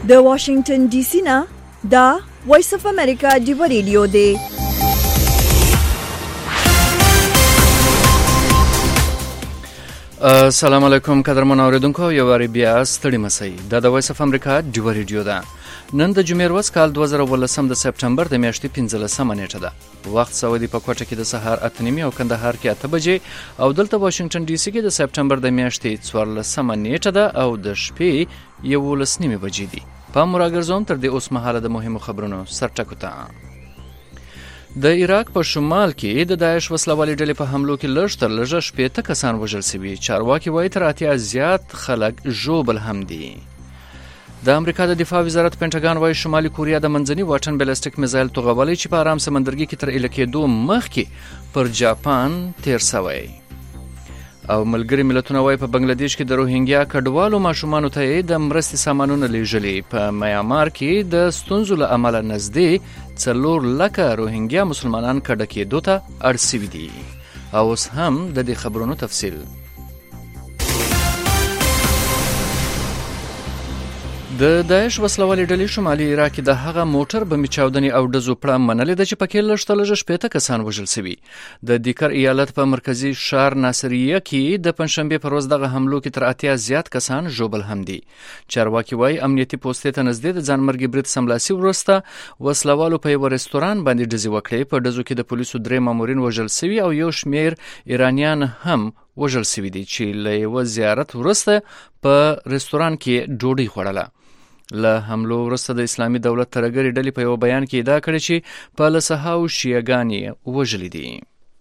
د واشنگټن ډي سي نه دا وایس اف امریکا ډیو ریډیو دی. السلام علیکم قدرمن اوریدونکو، یو واری بیا ستړي مسئ. دا د وایس اف امریکا ډیو ریډیو ده. نن د جمعې ورځ کال 2018 د سپټمبر د میاشتې 15 نیټه ده. وخت سعودي په کوټه کې د سهار 8:30 او کندهار کې 8 بجې او دلته واشنگټن ډي سي کې د سپټمبر د میاشتې 14 نیټه ده او د شپې 11:30 بجې دي. په مراګرزوم تر دې اوس مهاله د مهمو خبرونو سرټکو ته. د عراق په شمال کې د داعش وسلوالې ډلې په حملو کې لږ تر لږه 80 کسان وژل شوي. چارواکي وایي تر 80 زیات خلک ژوبل هم دي. د امریکا د دفاع وزارت پینټاګان وایي شمالي کوریا د منځني واټن بالستیک میزایل توغولی چې په آرام سمندرګي کې تر ایله کېدو مخکې پر جاپان تیر شوی. او ملګري ملتونه وایي په بنگلاديش کې د روهینګیا کډوالو ماشومانو ته د مرستې سامانونه لیږلي. په میانمار کې د ستونزو له امله نږدې 4 لکه روهینګیا مسلمانان کډه کېدو ته اړ شوي دي. او اوس هم د دې خبرونو تفصیل. د داعش وسلوالې ډلې شمالي عراق کې د هغه موټر بمي چاودنې او ډزو پړه منلې ده چې پکې لږ تر لږه 80 کسان وژل شوي. د دیکر ایالت په مرکزی شهر ناصریه کې د پنځشنبه پر ورځ دغه حملو کې تر 80 زیات کسان ژوبل هم دي. چارواکي وایي امنیتي پوستې ته نږدې د ځانمرګي برید سملاسي وروسته وسلوالو په یو رستوران باندې ډزې وکړې. په ډزو کې د پولیسو 3 مامورین وژل شوي او یو شمیر ایرانیان هم وژل شوي دي چې له یو زیارت وروسته په رستوران کې ډوډۍ خوړله. له حملو وروسته د اسلامي دولت ترهګرې ډلې په یو بیان کې ادعا کړې چې په لسهاو شیعهګانې وژلې دي.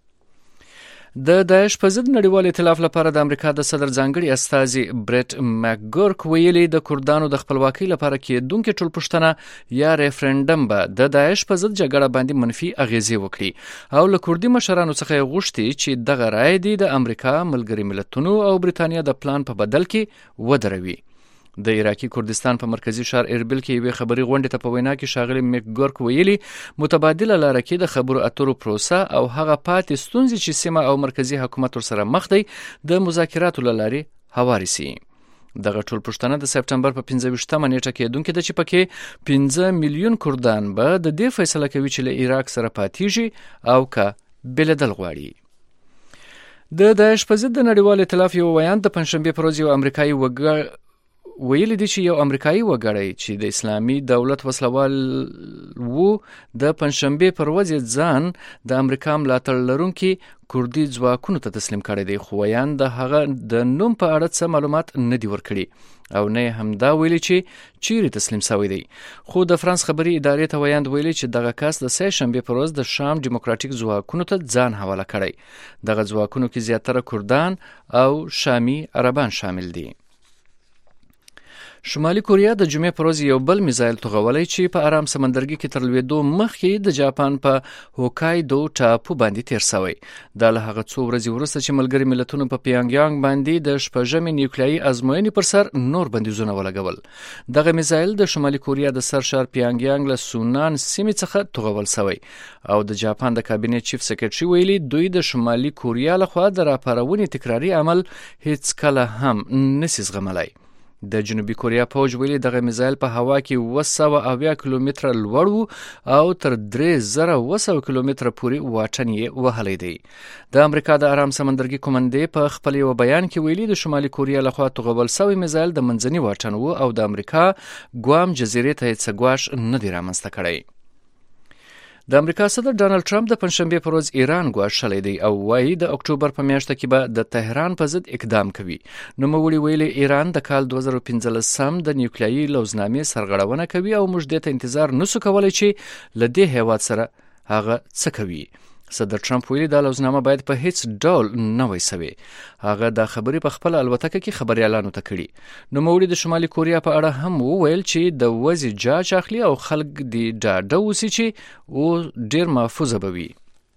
د داعش په ضد نړیوال ائتلاف لپاره د امریکا د صدر ځانګړي استازي بریټ مکګورک ویلي د کردانو د خپلواکۍ لپاره کېدونکې ټولپوښتنه یا ریفرنډم به د داعش په ضد جګړه باندې منفي اغیزې وکړي او له کردي مشرانو څخه یې غوښتي چې دغه رایې دي د امریکا، ملګري ملتونو او بریتانیا د پلان په بدل کې ودروي. د عراقي کردستان په مرکزی شهر اربیل کې یوې خبري غونډې ته په وینا کې ښاغلي مکګورک ویلي متبادله لاره کې د خبرو اترو پروسه او هغه پاتې ستونزې چې سیمه او مرکزی حکومت ورسره مخ دی د مذاکراتو له لارې هواري سي. دغه ټولپوښتنه د سپټمبر په 15 نیټه کېدونکې ده چې پکې 5 میلیون کردان به د دې فیصله کوي چې له عراق سره پاتېږي او که بلدل غواړي. د داعش په ضد د نړیوال ائتلاف یو بیان د پنځشنبه پر ورځ یو امریکایي ویلي دی چې یو امریکایي وګړی چې د اسلامي دولت وسلوال وو د پنځشنبه پر ورځ ځان د امریکا ملاتړ لرونکي کردي ځواکونو ته تسلیم کړی دی، خو ویان د هغه د نوم په اړه څه معلومات نه دی ورکړي او نه هم دا ویلي چې چیرې تسلیم شوی دی. خو د فرانس خبري ادارې ته ویاند ویلي چې دغه کس د سه شنبه پر ورځ د شام ډیموکراتیک ځواکونو ته ځان حواله کړی. دغه ځواکونو کې زیاتره کردان او شامي عربان شامل دي. شمالي کوریا د جمعې پر ورځ یو بل میزایل توغولی چې په آرام سمندرګي کې تر لوېدو مخکې د جاپان په هوکایدو ټاپو باندې تیر شوی. دا له هغه څو ورځې وروسته چې ملګري ملتونو په پیانګیانګ باندې د شپږمې نیوکلیایي ازموینې پر سر نور بندیزونه ولګول. دغه میزایل د شمالي کوریا د سر شهر پیانګیانګ له سونان سیمې څخه توغول شوی او د جاپان د کابینې چیف سکرټري ویلي دوی د شمالي کوریا لخوا د راپارونې تکراري عمل هیڅ کله هم نسی زغملی. د جنوبي کوریا پوج ویلي دغه میزایل په هوا کې 280 کیلومتره لوړ وو او تر 3200 کیلومتره پورې واټن یې وهلی دی. د امریکا د آرام سمندرګي کمانډې په خپل یو بیان کې ویلي د شمالي کوریا لخوا توغول شوی میزایل د منځني واټن وو او د امریکا ګوام جزیرې ته هیڅ ګواښ نه دی رامنځته کړی. د امریکا صدر ډانلډ ټرمپ د پنځشنبه پر ورځ ایران ګواښلی دی او وایي د اکتوبر په میاشت کې به د تهران په ضد اقدام کوي. نوموړي ویلي ایران د کال 2015 د نیوکلیایي لوزنامې سرغړونه کوي او موږ دې ته انتظار نشو کولی چې له دې هیواد سره هغه څه کوي. صدر ټرمپ ویلي دا لوزنامه باید په هیڅ ډول نه وای سوي. هغه دا خبرې په خپل الوتکه کې خبريالانو ته کړي. نوموړي د شمالي کوریا په اړه هم وویل چې د وځي جاج اخلي او خلک دی ډاډه اوسي چې او ډیر محفوظ به وي.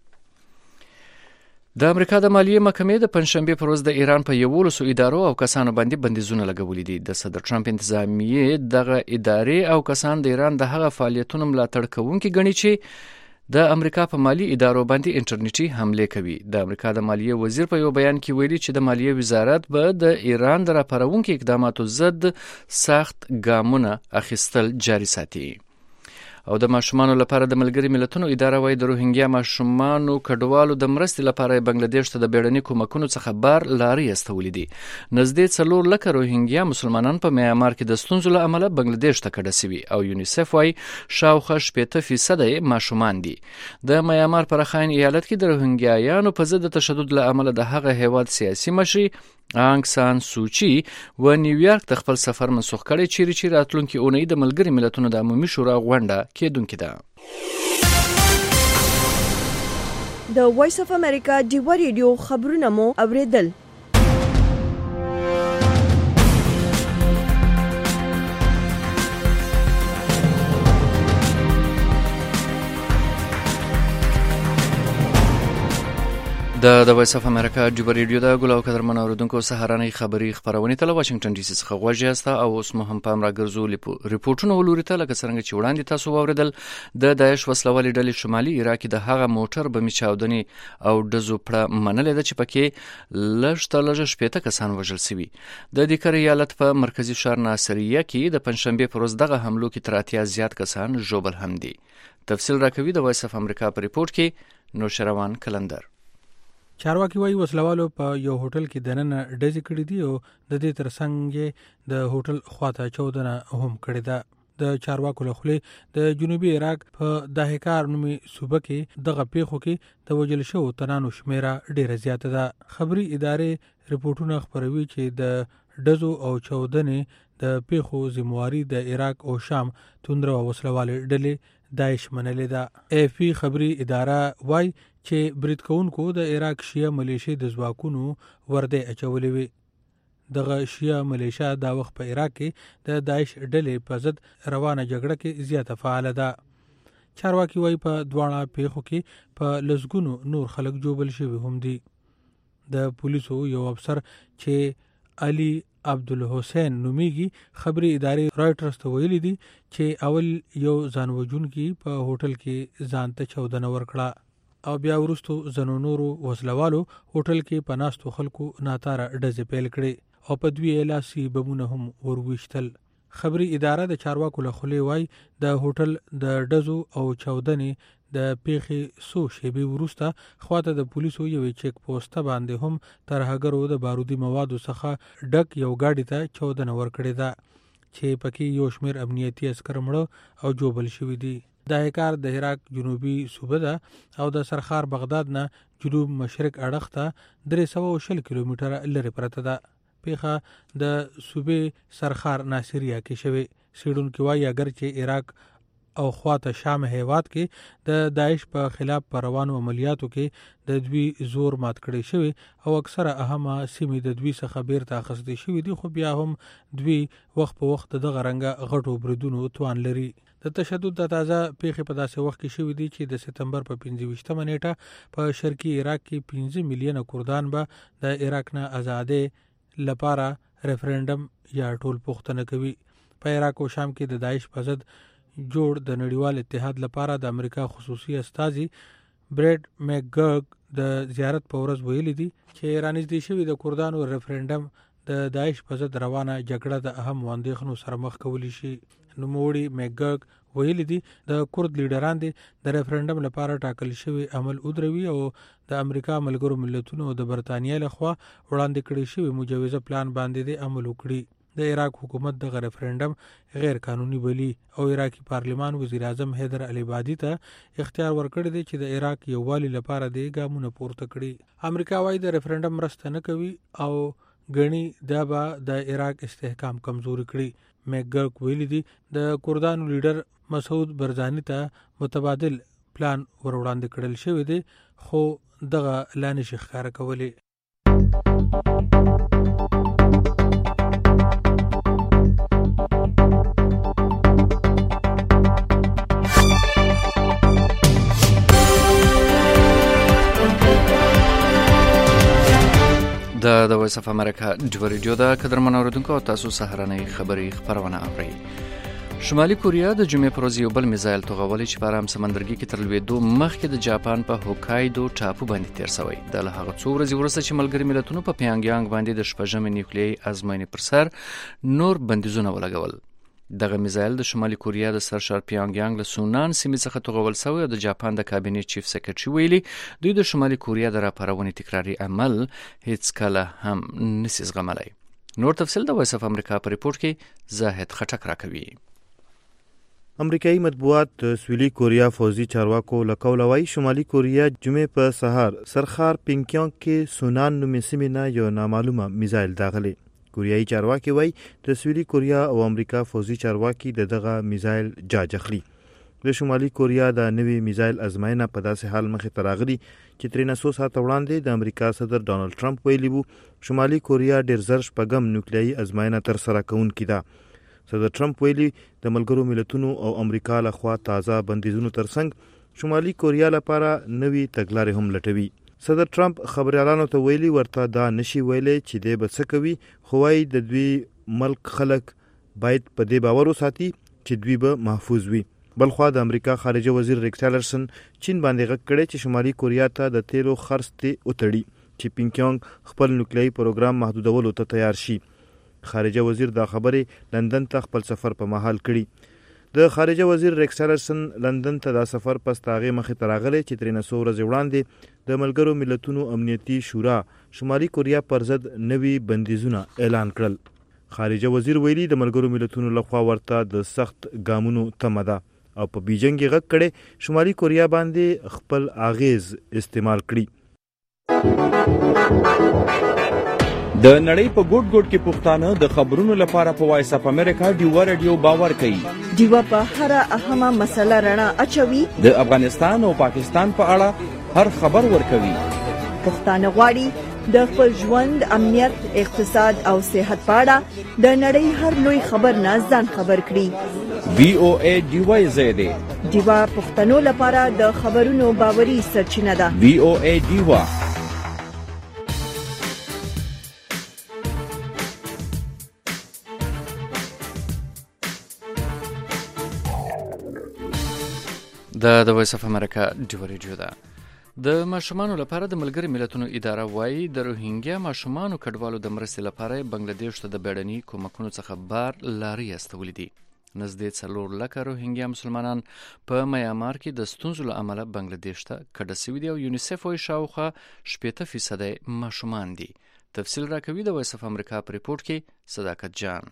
د امریکا د مالیې محکمې د پنځشنبه پر ورځ د ایران په 11 ادارو او کسانو باندې بندیزونه لګولي دي. د صدر ټرمپ انتظامیه دغه ادارې او کسان د ایران د هغه فعالیتونو ملاتړ کوونکي ګڼي چې د امریکا په مالی ادارو باندې انټرنیټي حمله کوي. د امریکا د مالیې وزیر په یو بیان کې ویلي چې د مالیې وزارت به د ایران د راپارونکو اقداماتو ضد سخت ګامونه اخیستل جاري ساتي. او د ماشومانو لپاره د ملګري ملتونو اداره وايي د روهینګیا ماشومانو کډوالو د مرستې لپاره بنگلاديش ته د بیړني کومکونو څخه بار لارې استولې دي. نږدې 4 لکه روهینګیا مسلمانان په میانمار کې د ستونزو له امله بنگلاديش ته کډه شوي او یونیسف وايي شاوخوا 80% یې ماشومان دي. د میانمار په رخاین ایالت کې د روهینګیایانو په ضد تشدد له امله د هغه هیواد سیاسي مشري آنګ سان سوچي و نیویارک ته خپل سفر منسوخ کړی چې راتلونکي اونۍ د ملګري ملتونو د عمومي شورا غونډه کېدونکې ده. د وایس اف امریکا ډیوا ریډیو خبرونه مو اوریدل. د وایس اف امریکا ډیوا ریډیو د ګل او قدرمن اوریدونکو سهارنۍ خبری خبرونه تل واشنگټن ډي سي څخه غوږی است او اوس مو هم پام راګرځو ریپورتونه ولوري ته لکه څنګه چې وړاندې تاسو واوریدل د داعش وسلوالې ډلې شمالي عراق د هغه موټر بمي چاودنې او ډزو پړه منلې ده چې پکې لږ 80 کسان وژل شوي. د دیکر ایالت په مرکزی شهر ناصریه کې د پنځشنبه پر ورځ دغه حملو کې تر 80 زیات کسان ژوبل هم دي. تفصیل راکوي د وایس اف امریکا په ریپورت کې نوشروان کلندر. چارواکي وايي وسلوالو په یو هوټل کې دننه ډزې کړې دي او د دې ترڅنګ د هوټل خواته چودنه هم کړې ده. د چارواکو له خولې د جنوبي عراق په داهکار نومي صوبه کې دغه پیښو کې د وژل شوو تنانو شمیره ډیره زیاته ده. خبري ادارې رپورټونه خبروي چې د ډزو او چودنې د پیښو ذمہواری د عراق او شام توندرو وسلوالې ډلې داعش منلې ده. اف پی خبري اداره وايي چې برید کوونکو د عراق شیعه ملیشیا د ځواکونو ورده اچولې وي. دغه شیعه ملیشیا دا وخت په عراق کې د داعش ډلې په ضد روانه جګړه کې زیاته فعال ده. چارواکي وايي په دواړه پیښو کې په لسګونو نور خلک جوبل شوي هم دي. د پولیسو یو افسر چې علي عبدالحسین نومیږي خبري ادارې رائټرز ته ویلي دي چې اول یو ځانوژونکي په هوټل کې ځان ته چودنه ورکړه او بیا وروستو زنو نورو وسلوالو هوټل کې پناستو خلکو ناتاره ډزې پیل کړې او په دوی لاسي بمونه هم ورويشتل. خبري اداره د چارواکو له خولې وايي د هوټل د ډزو او چودنې د پیښې سو شیبې وروسته خواته د پولیسو یو چیک پوسټ باندې هم ترهګرو د بارودي موادو څخه ډک یو گاډي ته چودنه ورکړې ده چې پکې یو شمیر امنیتي عسكر مړه او جوبل شوي دي. دا کار د عراق جنوبي صوبه ده او د سرخار بغداد نه جنوب مشرق اړخ ته 320 کیلومتره لري پرته ده. پیښه د صوبې سرخار ناصریه کې شوه. سیډونکو وايي اگر چې عراق او خواته شام هیواد کې د داعش په خلاف پر روانو عملیاتو کې د دوی زور مات کړی شوی او اکثره اهمه سیمې د دوی څخه بیرته اخیستل شوی دي، خو بیا هم دوی وخت په وخت دغه رنګه غټو بریدونو توان لري. د تشدد د تازه پیښې په داسې وخت کې شوی دي چې د سپتمبر په 25مه نیټه په شرقي عراق کې 15 میلیونه کردان به د عراق نه آزادۍ لپاره ریفرندم یا ټول پوښتنه کوي. په عراق او شام کې د داعش په ضد جوړ د نړیوال اتحاد لپاره د امریکا خصوصي استازي بریډ میکګرګ د زیارت په ورځ ویلي دي چې رانږدې شوی د کردانو ریفرندم د داعش په ضد روانه جګړه د اهم اندېښنو سره مخ کولی شي. نوموړي میکګرګ ویلي دي د کورد لیډران د ریفرندم لپاره ټاکل شوی عمل ودروي او د امریکا ملګرو ملتونو او د برتانیې لخوا وړاندې کړی شوی مجوزه پلان باندې عمل وکړي. د عراق حکومت د ریفرندم غیر قانوني بلی او عراقي پارلمان وزیر اعظم حیدر العبادي ته اختیار ورکړی دی چې د عراق یووالي لپاره د ګامونه پورته کړي. امریکا وايي د ریفرندم مرسته نه کوي او غني دا به د عراق استحکام کمزوري کړي. میکګرګ ویلي دی د کردانو لیډر مسعود برزاني ته متبادل پلان وړاندې کړل شوی دی خو دغه لانه ښکار کولی. د وایس اف امریکا ډیوا ریډیو د قدرمن اوریدونکو تاسو سهارنۍ خبری خبرونه اورئ. شمالي کوریا د جمعې پر ورځ یو بل میزایل توغولی چې په ارام سمندرګي کې تر لوېدو مخکې د جاپان په هوکایدو ټاپو باندې تیر شوی. د له هغه څو ورځې وروسته چې ملګري ملتونو په پیانګیانګ باندې د شپږمې نیوکلیايي ازموینې پر سر نور بندیزونه ولګول. دغه میزایل د شمالي کوریا د سرشار پیانګیانګ له سونان سیمې څخه توغول شوی او د جاپان د کابینې چیف سکرټري ویلي دوی د شمالي کوریا د راپارونې تکراري عمل هیڅ کله هم نشي زغملی. نور تفصیل د وایس اف امریکا په ریپورت کې زاهد خټک راکوي. امریکایي مطبوعات د سویلي کوریا فوزي چارواکو لکول وای شمالي کوریا جمعې په سهار سرخار پینګیانګ کې سونان نومې سیمې نه یو نامعلومه میزایل داغلی. کوریایي چارواکي وای د سویلي کوریا او امریکا فوزي چارواکي دغه میزایل جاج اخلي. د شمالي کوریا د نوې میزایل ازموینه په داسې حال مخې ته راغلي چې ترې 900 ساعته وړاندې د امریکا صدر ډانلډ ټرمپ ویلي وو شمالي کوریا ډېر زر شپږم نیوکلیايي ازموینه ترسره کوونکې ده. صدر ټرمپ ویلي د ملګرو ملتونو او امریکا لخوا تازه بندیزونو ترڅنګ شمالي کوریا لپاره نوي تګلارې هم لټوي. صدر ټرمپ خبريالانو ته ویلي ورته دا نشي ویلي چې دی به څه کوي، خو وايي د دوی ملک خلک باید په دې باور وساتي چې دوی به محفوظ وي. بلخوا د امریکا خارجه وزیر ریکس ټیلرسن چین باندې غږ کړی چې شمالي کوریا ته د تیلو خرڅ ته وتړي چې پینګیانګ خپل نیوکلیايي پروګرام محدودولو ته تیار شي. خارجه وزیر دا خبرې لندن ته خپل سفر په مهال کړي. د خارجه وزیر ریکس ټیلرسن لندن ته دا سفر پس تاغه مخې ته راغلی چې ترې 900 ورځې وړاندې د ملګرو ملتونو امنیتي شورا شمالي کوریا پر ضد نوي بندیزونه اعلان کړل. خارجه وزیر ویلي د ملګرو ملتونو لخوا ورته د سخت ګامونو تمه ده او په بیجینګ کې غږ کړي شمالي کوریا باندې خپل اغیز استعمال کړي. د نړۍ په ګوټ ګوټ کې پښتانه د خبرونو لپاره په وایس اف امریکا ډیوا رادیو باور کوي. ډیوا په هر اهمه مسله رڼا اچوي. د افغانستان او پاکستان په اړه هر خبر ورکوي. پښتانه غواړي د خپل ژوند، امنیت، اقتصاد او صحت په اړه د نړۍ هر لوی خبر نه ځان خبر کړي. وی او ای ډیوا زیاده ډیوا پښتنو لپاره د خبرونو باوري سرچینه ده. وی او ای ډیوا. د وایس اف امریکا ډیوا رادیو ده. د ماشومانو لپاره د ملګري ملتونو اداره وایي د روهینګیا ماشومانو کډوالو د مرستې لپاره بنگلاديش ته د بیړني کومکونو څخه بار لاري استولې دي. نزدې 4 لکه روهینګیا مسلمانان په میامار کې د ستونزو له امله بنگلاديش ته کډه شوي دي او یونیسف وایي شاوخوا 80% ماشومان دي. تفصیل راکوي د وایس اف امریکا په ریپورت کې صداقت جان.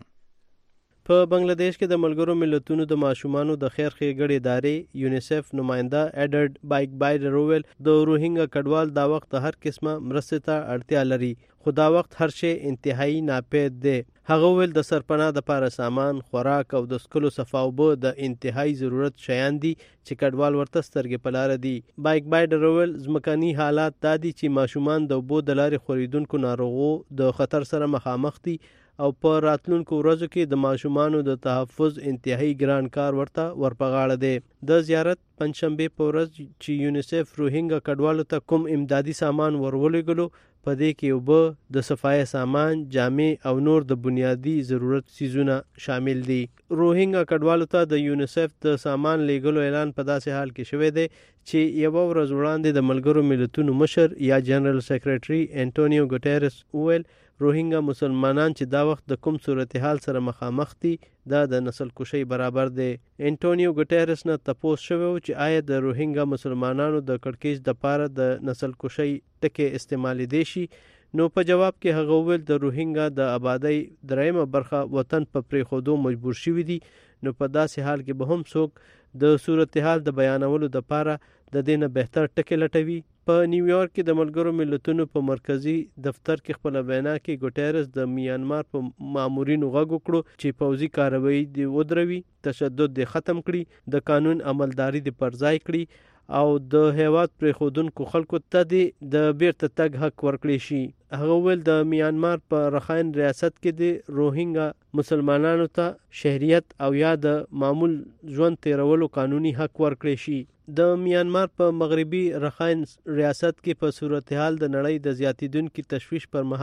په بنگلاديش کې د ملګرو ملتونو د ماشومانو د خیر ښېګړې ادارې یونیسف نماینده ایډرډ بایک روویل د روهینګا کډوال دا وخت هر قسمه مرستې ته اړتیا لري، خو دا وخت هر شی انتهایی ناپید دی. هغه ویل د سرپناه د پاره سامان، خوراک او د سکلو صفا اوبه د انتهایی ضرورت شیان دي چې کډوال ورته سترګې په لاره دي. بایک روویل ځمکني حالات دا دي چې ماشومان د اوبو د لارې خورېدونکو ناروغو د خطر سره مخامخ دي او په راتلونکو ورځو کې د ماشومانو د تحفظ انتهایی ګران کار ورته ورپغاړه دی. د زیارت پنځشنبه په ورځ چې یونیسف روهینګا کډوالو ته کوم امدادي سامان ورولېږلو په دې کې اوبه، د صفایي سامان، جامې او نور د بنیادی ضرورت سیزونه شامل دي. روهینګا کډوالو ته د یونیسف د سامان لیږلو اعلان په داسې حال کې شوی دی چې یو ورځ وړاندې د ملګرو ملتونو مشر یا جنرال سیکریټري انټونیو ګوټیرس ویل روهینګا مسلمانان چې دا وخت د کوم صورتحال سره مخامخ دي دا د نسل کشي برابر دی. انټونیو ګوټیرس نه تپوس شوی چې آیا د روهینګا مسلمانانو د کړکېچ د پاره د نسل کشي ټکي استعمال دي شي، نو په جواب کې هغه ویل د روهینګا د آبادی درېمه برخه وطن په پریښودو مجبور شوی دي، نو په داسې حال کې به هم څوک د صورتحال د بیانولو د پاره د دینه بهتر ټکی لټوي. په نیویارک کې د ملګرو ملتونو په مرکزی دفتر کې خپل وینا کې ګوټیرس د میانمار په مامورینو غږ وکړو چې پوځي کاروایی دی ودروي، تشدد دی ختم کړي، د قانون عملداري دی پرځای کړي او د هیواد پرېښودونکو خلکو ته د بیرته تګ حق ورکړي شي. هغه ویل د میانمار په رخاین ریاست کې د روهینګا مسلمانانو ته شهریت او یا د معمول ژوند تیرولو قانوني حق ورکړي شي. د میانمار په مغربي رخاین ریاست کې په صورتحال د نړۍ د زیاتیدونکو تشویش پر مهال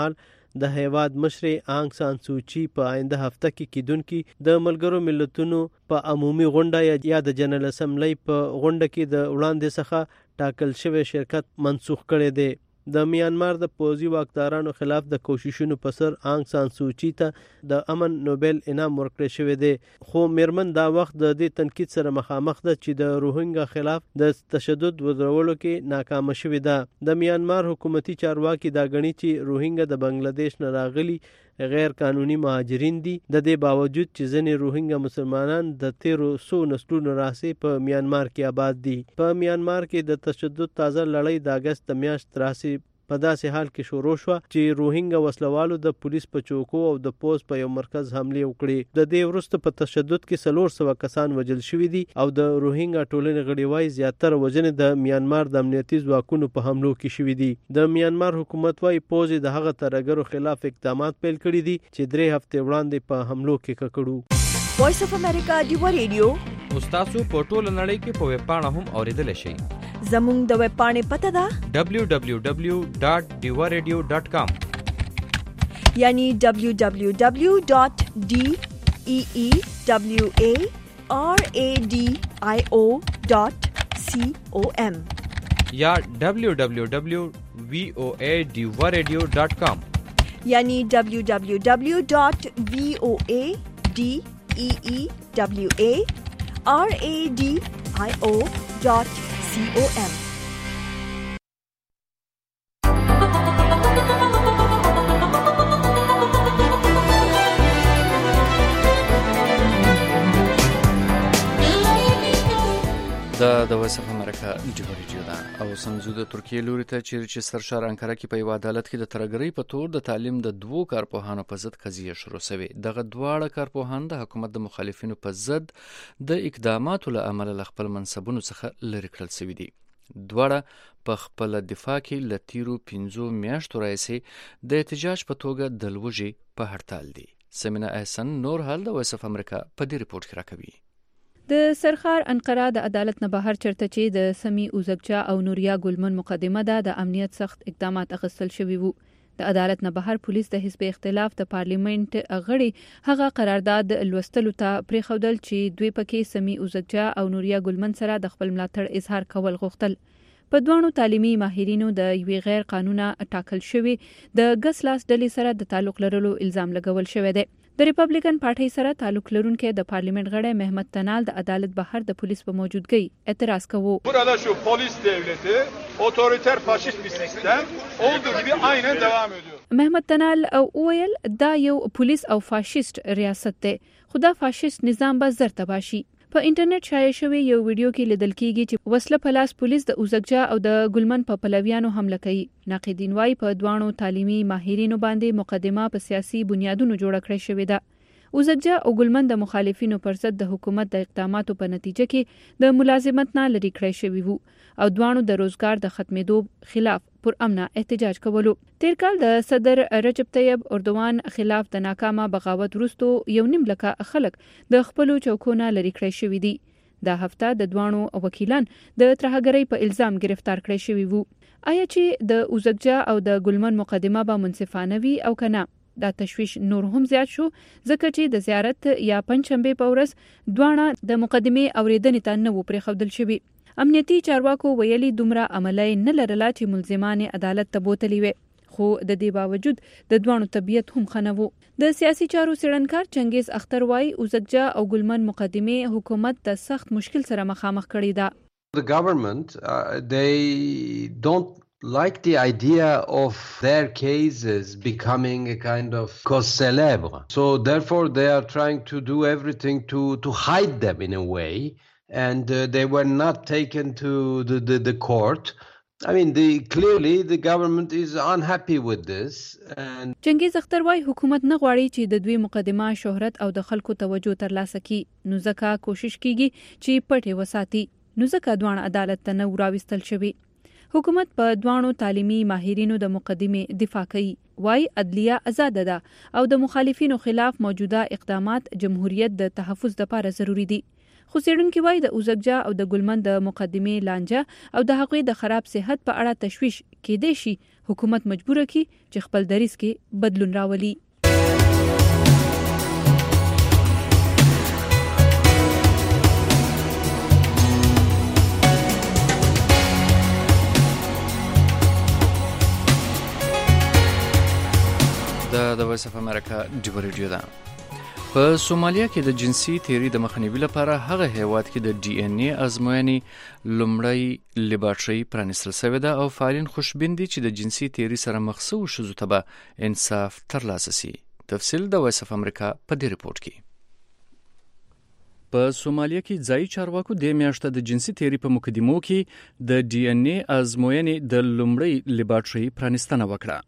د هیواد مشر آنګ سان سوچي په آینده هفته کې کیدونکي د ملګرو ملتونو په عمومي غونډه یا د جنرال اسمبلی په غونډه کې د وړاندې څخه ټاکل شوی شرکت منسوخ کړی دی. د میانمار د پوځي واکدارانو خلاف د کوششونو په سر آنګ سان سوچي ته د امن نوبل انعام ورکړی شوی دی، خو میرمن دا وخت د دې تنقید سره مخامخ ده چې د روهینګا خلاف د تشدد ودرولو کې ناکامه شوې ده. د میانمار حکومتي چارواکي دا ګڼي چې روهینګا د بنگلاديش نه راغلي غیر قانوني مهاجرین دي، د دې باوجود چې ځینې روهینګا مسلمانان د 1300 نسلونو راهیسې په میانمار کې آباد دي. په میانمار کې د تشدد تازه لړۍ د اگست میاشت راهیسې په داسې حال کې شروع شوه چې روهینګا وسلوالو د پولیس په چوکو او د پوز په یو مرکز حمله وکړې. د دې وروسته په تشدد کې 400 کسان وژل شوي دي او د روهینګا ټولنې غړي وايي زیاتره وژنې د میانمار د امنیتي ځواکونو په حملو کې شوي دي. د میانمار حکومت وايي پوز د هغه ترهګرو خلاف اقدامات پیل کړي دي چې 3 هفتې وړاندې په حملو کې ککړو. وایس اف امریکا دیو ریډیو تاسو په ټوله نړۍ کې په ویب پاڼه هم اوریدل شئ. زموږ د ویب پاڼې پته ده www.diwaradio.com یعنی www.deewaradio.com یا www.voadiwaradio.com یعنی www.voadeewaradio.com. د وایس اف امریکا جبهه ریډیو ده او سمزو د ترکیه لوري ته چې سرشار انکاره کې په یو عدالت کې د ترګرۍ په تور د تعلیم د 2 کارپوهانو په ضد قضیه شروع شوې. دغه دواړه کارپوهان د حکومت د مخالفینو په ضد د اقداماتو له امله ل خپل منصبونو څخه لرې کړل شوي دي. دواړه په خپل دفاع کې ل تیرو 15 میاشتو راځي د احتجاج په توګه د لوږې په هړتال دي. سمینا احسن نور حال د وایس اف امریکا په دې ریپورت کې راکوي. د سرخار انقره د عدالت نه بهر چرته چې د سمی اوزګچا او نوریا ګلمن مقدمه ده د امنیت سخت اقدامات اخیستل شوي وو. د عدالت نه بهر پولیس د حزب اختلاف د پارلیمنت غړي هغه قرارداد لوستلو ته پریښودل چې دوی پکې سمی اوزګچا او نوریا ګلمن سره د خپل ملاتړ اظهار کول غوښتل. په دوانو تعلیمي ماهرینو د یوې غیر قانونه ټاکل شوی د ګس لاس ډلې سره د تعلق لرلو الزام لګول شوی دی. د ریپبلیکن پارټۍ سره تعلق لرونکي د پارلیمنت غړی محمد تنال د عدالت بهر د پولیس په موجودګۍ اعتراض کوي. Burada şu polis devleti otoriter faşist bir sistem olduğu gibi aynen devam ediyor. محمد تنال او ویل دا یو پولیس او فاشیست ریاست دی، خدا فاشیست نظام به زر تباشي. په انټرنیټ شایع شوی یو ویډیو کې لیدل کیږي چې وسله په لاس پولیس د اوزګجا او د ګلمن په پلویانو حمله کوي. ناقدین وايي په دوانو تعلیمي ماهرینو باندې مقدمه په سیاسي بنیادونو جوړه کړې شوې ده. اوزګجا او ګلمن د مخالفینو پر ضد د حکومت د اقداماتو په نتیجه کې د ملازمت نه لري کړی شوی وو او دوانو د روزګار د ختمېدو خلاف پر امنه احتجاج کولو. تیر کال د صدر رجب طیب اردوان خلاف د ناکامه بغاوت وروسته 1.5 لکه خلک د خپل چوکونه لري کړی شوی دي. دا هفته د دوانو وکیلان د ترهګرۍ په الزام گرفتار کړی شوی وو. آیا چې د اوزګجا او د ګلمن مقدمه به منصفانه وي او کنه؟ دا تشویش نور هم زیات شو ځکه چې د زیارت یا پنځشنبه په ورځ دوانه د مقدمه اوریدنې ته نه و پرېښودل شوی. امنیتي چارواکو ویلي دومره عملای نه لرله چې ملزمان عدالت ته بوتلی وي، خو د دې باوجود د دوانو طبيعت هم خنوو. د سیاسي چارو څېړنکار چنګیز اختر وايي اوزګجا او ګلمن مقدمه حکومت د سخت مشکل سره مخامخ کړی ده. The government they don't like the idea of their cases becoming a kind of cause célèbre. So therefore they are trying to do everything to hide them in a way, and they were not taken to the court. I mean, clearly the government is unhappy with this. And چنګیز اختر وايي حکومت نه غواړي چې د دوی مقدمه شهرت او د خلکو توجه ترلاسه کړي، نو ځکه کوشش کیږي چې پټه وساتي، نو ځکه دوه عدالت ته نه وراوستل شوی. حکومت په دوانو تعلیمي ماهرینو د مقدمه دفاع کوي، وايي عدلیه آزاد ده او د مخالفینو خلاف موجوده اقدامات جمهوریت د تحفظ لپاره ضروری دي. خو څېړونکي وايي د اوزګجا او د ګلمن د مقدمه لانجه او د هغوی د خراب صحت په اړه تشویش کېدای شي حکومت مجبور کړي چې خپل دریځ کې بدلون راولي. د وایس اف امریکا ډیو ریډیو ده. په سومالیا کې د جنسي تیری د مخنیوي لپاره هغه هیواد کې د ډي ان اے ازموینې لومړی لیبارټري پرانیستل شوې ده او فعالین خوشبین دي چې د جنسي تیری سره مخ شوو ښځو ته به انصاف ترلاسه شي. تفصیل د وایس اف امریکا په دې ریپورت کې. په سومالیا کې ځایي چارواکو د میاشتې د جنسي تیری په مقدمو کې د ډي ان اے ازموینې د لومړی لیبارټري پرانیستنه وکړه.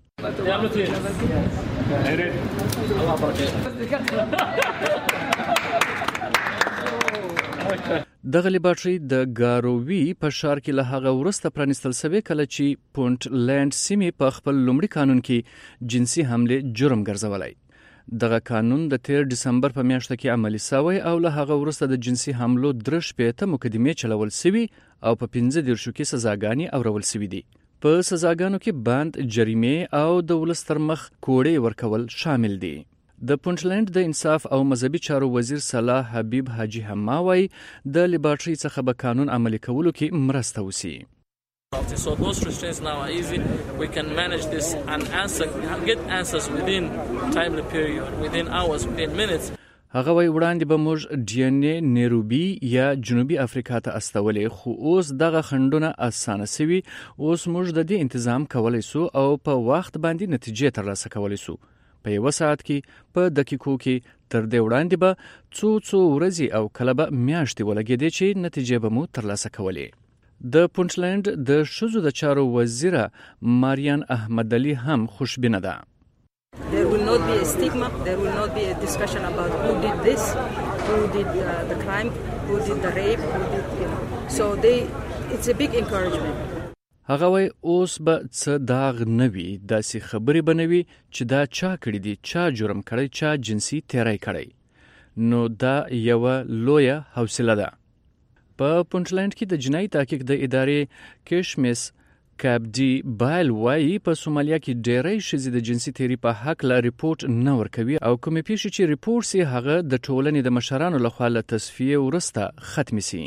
دغه لیبارټري د ګارووي په ښار کې له هغه وروسته پرانیستل شوی کله چې پونټلند سیمې په خپل لومړي قانون کې جنسي حمله جرم ګرځولای. دغه قانون د 13 دسمبر په میاشت کې عملي شوی او له هغه وروسته د جنسي حملو 3 مقدمې چلول شوی او په 15 کې سزاګانې اورول شوی دي. په سزاګانو کې بند، جریمې او د ولس تر مخ کوړې ورکول شامل دي. د پونټلند د انصاف او مذهبي چارو وزیر صلاح حبیب حاجی هماوی د لیبارټري څخه به قانون عملي کولو کې مرسته وسی. So those restraints now are easy. We can manage this and get answers within timely period, within hours, within minutes. هغه وی وړاندې به موږ ډي ان اے نیروبي یا جنوبي افریقا ته استولې، خو اوس دغه خندونه اسانه سوي. اوس موږ د دې تنظیم کولای سو او په وخت باندې نتیجې ترلاسه کولای سو. په یو ساعت کې، په دقیقو کې، تر دې وړاندې به څو ورځې او کله به میاشتې ولګېدې چې نتیجې به مو ترلاسه کولې. د پونټلند د ښځو د چارو وزیره ماریان احمد علي هم خوشبینه ده. There will not be a stigma, there will not be a discussion about who did this, who did the crime, who did the rape, who did, So it's a big encouragement. هغه وی اوس به څه داغ نوي، داسې خبرې به نوي چې دا چا کړی دي، چا جرم کړی، چا جنسي تیری کړی. نو دا یوه لویه حوصله ده. په پونټلند کې د جنایي تحقیق د ادارې کشمس کابدی بایل وایي په سومالیا کې ډېری ښځې د جنسي تیری په هکله ریپورټ نه ورکوي او کومې پیښې چې ریپورټ سي هغه د ټولنې د مشرانو لخوا له تصفیې وروسته ختمې سي.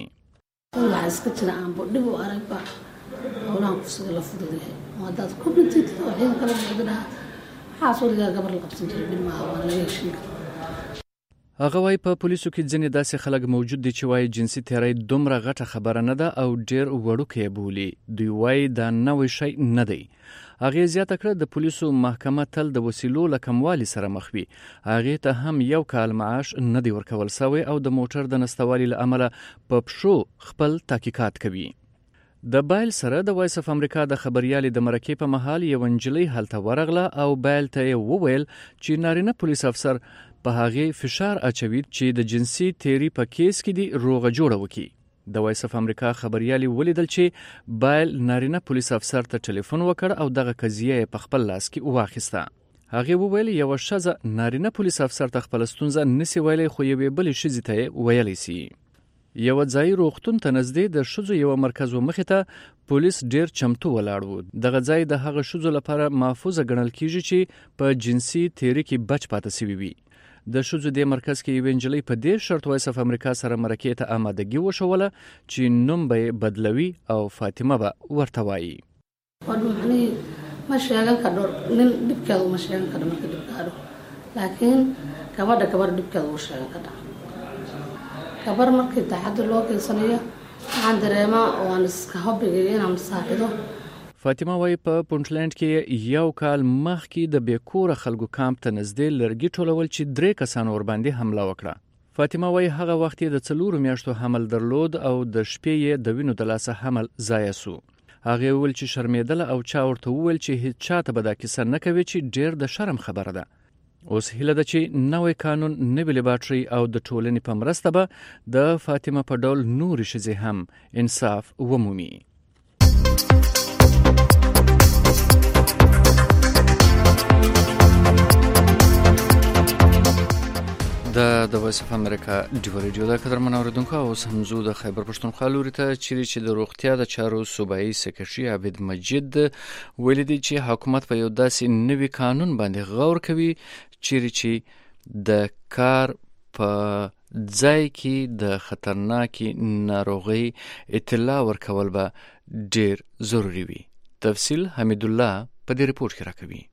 هغه وای په پولیسو کې ځینې داسې خلک موجود دي چې وایي جنسي تیری دومره غټه خبره نه ده او ډېر وړوکی بولي. دوی وایي دا نوی شی نه دی. هغې زیاته کړه د پولیسو محکمه تل د وسیلو له کموالي سره مخ وي. هغې ته هم 1 کال معاش نه دی ورکول سوی او د موټر د نستوالي له امله په پښو خپل تحقیقات کوي. د بایل سره د وایس اف امریکا د خبريالي د مرکې په محل یو نجلۍ هلته ورغله او بایل ته وویل چې نارینه پولیس افسر په هغه فشار اچوي چې د جنسي تیری په کیس کې دی روغه جوړه وکي. د وایس اف امریکا خبريالي ولیدل چې بایل نارینه پولیس افسر ته ټلیفون وکړ او دغه قضیه په خپل لاس کې واخیسته. هغه وویل یو ښځه نارینه پولیس افسر ته خپل ستونزه نسی ویلې خو یوې بلې ښځې ته ویلې سي. یو ځای روغتون ته نږدې د ښځو یو مرکز مخې ته پولیس ډیر چمتو ولاړ وو. دغه ځای د هغه ښځو لپاره محفوظ ګڼل کیږي چې په جنسي تیری کې بچ پاتې شوي وي. د ښځو د مرکز کې یو نجلۍ په دې شرط وایس اف امریکا سره مرکې ته آمادګي وښوله چې نوم به بدلوي او فاطمه به ورته وایي. ما sheegan karo nin dhibkeedu ma sheegan karo marka dhibkaado laakiin gabadha dhibkeedu uu sheegan kara gabar markii daacad loo keensanayo waxaan dareemaa oo aan iska hobigay inaan saacido. فاطمه وای په پونټلند کې یو کال مخکې د بیکوره خلکو کامپ ته نږدې لرګي ټولول چې 3 کسان ور باندې حمله وکړه. فاطمه وای هغه وخت د 4 میاشتو حمل درلود او د شپې د وینو د لاسه حمل ضایع شو. هغه ویل چې شرمېدل او چا ورته وویل چې هیڅ چاته به دا کیسه نه کوي چې ډېر د شرم خبره ده. اوس هیله ده چې نوې قانون نوې لیبارټري او د ټولنې په مرسته به د فاطمه په ډول نورې ښځې هم انصاف ومومي. د وایس اف امریکا ډیو ریډیو د قدرمن اوریدونکو او سمزو د خیبر پښتونخوا لوري ته چې د روغتیا د چارو صوبایي سکرټري عبد مجید ویل دي چې حکومت په یو داسې نوي قانون باندې غور کوي چې د کار په ځای کې د خطرناکي ناروغي اطلاع ورکول به ډیر ضروری وي. تفصیل حمید الله په دې ریپورت کې راکوي.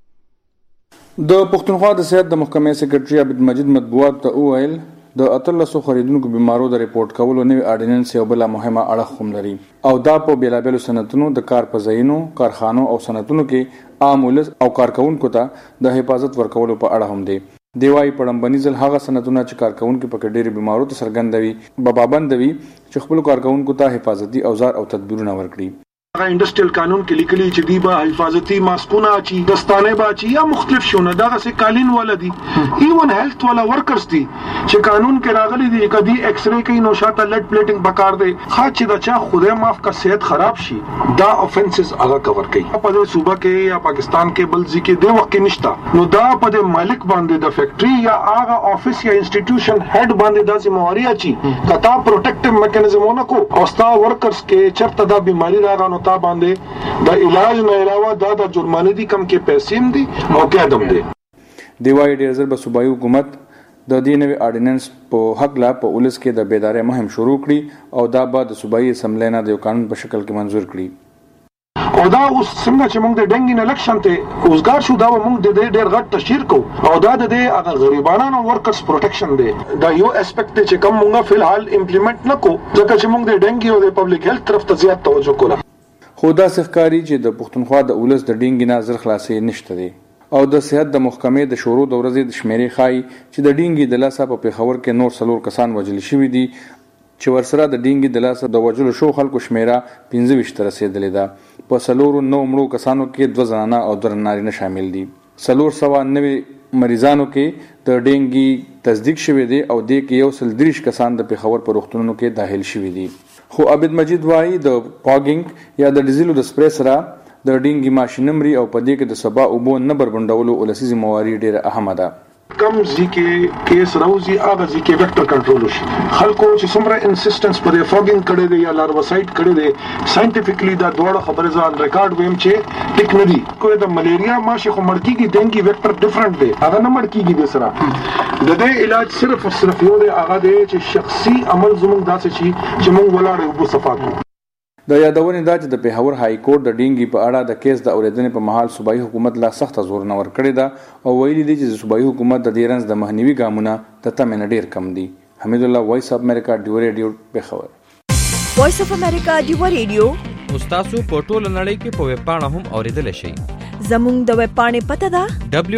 د پښتونخوا د صحت د محکمې سکرټري عبد مجید مطبوعات ته وویل د 1300 خریدونکو بیمارو د ریپورت کولو نوی اډیننس یو بل مهمه اړه هم لري او دا په بیلابېلو صنعتونو د کار په ځایونو کارخانو او صنعتونو کې عام ولس او کارکونکو ته د حفاظت ورکولو په اړه هم دی. دی وايي پړمبني ځل هغه صنعتونه چې کارکونکو په ډېری بیمارو ته څرګندوي پابندوي چې خپل کارکونکو ته حفاظتي اوزار او تدبیرونه ورکړي. Industrial कानून के लिखली च दी बा हिफाजती मास्कूना ची दस्ताने बा ची या मुख्तलिफ शोना दागा से कालीन वाला दी इवन हेल्थ वाला वर्कर्स दी च कानून के रागली दी कदी एक्सरे की नौशाता लेड प्लेटिंग बकार दे खाच दा चा खुदे माफ का सेहत खराब शी दा ऑफेंसेस आगा कवर कई पदे सूबा के या पाकिस्तान के बलजी के दे वक्त के निश्ता नो दा पदे मालिक बांधे द फैक्ट्री या आगा ऑफिस या इंस्टीट्यूशन हेड बांधे दा जिम्मेवारी ची कता प्रोटेक्टिव मैकेनिज्म होना को औस्ता वर्कर्स के चरता दा बीमारी रागा ता बांधे द इलाज न अलावा दा जुर्माने दी कम के पैसे दी और क्या दम दे. دیوائی ډیر به صوبایي حکومت د دې نوې اډیننس په حق لا په ولس کې د بیدارۍ مهم شروع کړي او دا بعد صوبایي اسمبلی نه د قانون په شکل کې منظور کړي. او دا اوس څنګه چې موږ د ډنګ الیکشن ته اوسګار شو دا موږ د ډیر غټ تشهیر کو او دا د هغه غریبانو ورکرز پروټیکشن دی دا یو اسپیکټ چې کوم موږ فی الحال امپلیمنٹ نکو ځکه چې موږ د ډنګ او د پبلک هیلث طرف ته زیات توجه کوله. خو دا ښکاري چې د پښتونخوا د ولس د ډینګ نه زر خلاصې نشته دي او د صحت د محکمې د شروع د ورځې د شمیرې خای چې د ډینګ د لاسه په پیښور کې نور څلور کسان وژل شوي دي چې ورسره د ډینګ د لاسه د وژلو شو خلکو شمیره 25 ته رسیدلې ده. په څلورو نو مړو کسانو کې 2 زنانه او 2 نارینه شامل دي. 490 مریضانو کې د ډینګ تصدیق شوی دی او د کې 130 کسان د پیښور په روغتونونو کې داخل شوي دي. خو عبد مجید وايي د پاګینګ یا د ډیزلو د سپری سره د ډینګ ماشینمري او په دې کې د سبا او بو نه بربندولو ولسی ذمہواری ډیره اهمه ده. کم زی کې کیس راوځي هغه زی کې ویکټر کنټرول شي. خلکو چې څومره انسیسټنس پر فاګینګ کړي دی یا لارواسایت کړي دی ساينټیفیکلی دا دوړه خبره ځان ریکارډ ویم چې ټیک نه دی. کوی د ملیریا ماشه خو مړ کیږي ډینګي ویکټر ډیفرنٹ دی هغه نه مړ کیږي د سره د دې علاج صرف یو دی هغه دی چې شخصي عمل زموږ داسې شي چې موږ ولاړ وبو صفات. د یادونې دا چې د پیښور های کورټ د ډینګي په اړه د کیس د اوریدنې په محل صوبایي حکومت لا سخت زور نه ور کړی دا او ویلي دي چې صوبایي حکومت د ډیرنس د مهنوي ګامونه د تمن ډیر کم دي. حمید الله وایس اف امریکا ډیو ریډیو پیښور. وایس اف امریکا ډیو ریډیو تاسو په ټوله نړۍ کې په ویب پاڼه هم اوریدل شئ. زموږ د ویب پاڼې پته ده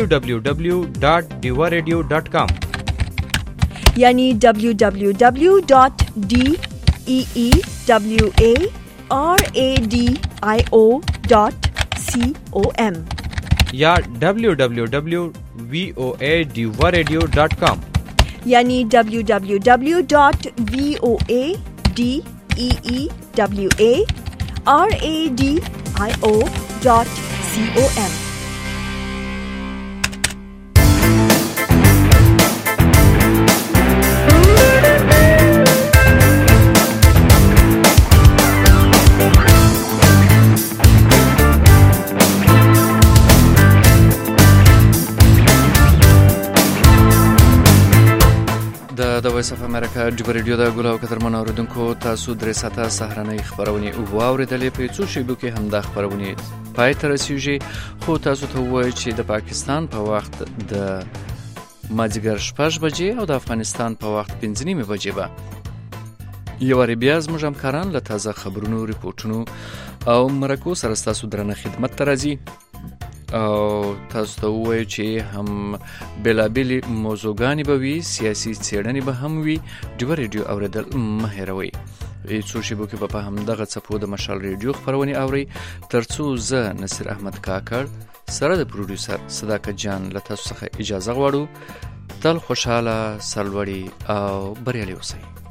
www.diwaradio.com یعنی www.deewaradio.com या www.voadiwaradio.com यानी www.voadeewaradio.com د وایس اف امریکا ډیو ریډیو د ګلو قدرمن اوریدونکو تاسو درې ساعته سهارنۍ خبرونه واوریدلې په څو شیبو کې هم د خبرونه پای ته رسیږي. خو تاسو ته وایي چې د پاکستان په وخت د مازیګر 6 بجې او د افغانستان په وخت 5:30 بجې به یو بیا زموږ همکاران له تازه خبرونو ریپورتونو او مرکو سره تاسو درنه خدمت ته راځي او تاسو ته وایي چې هم بلابلی موضوعګانی به وي سیاسي څېړنې به هم وي. ډیو ریډیو اوریدل مه هېروئ. څو شیبو کې به په همدغه څپو د مشال ریډیو خبرونه اورئ ترڅو زه نصیر احمد کاکړ سره د پروډوسر صداقت جان له تاسو څخه اجازه غواړو. تل خوشاله سرلوړي او بریالي اوسئ.